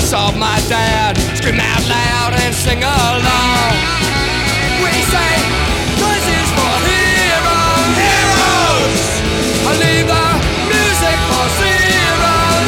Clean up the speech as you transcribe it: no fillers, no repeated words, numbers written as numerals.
saw my dad scream out loud and sing along.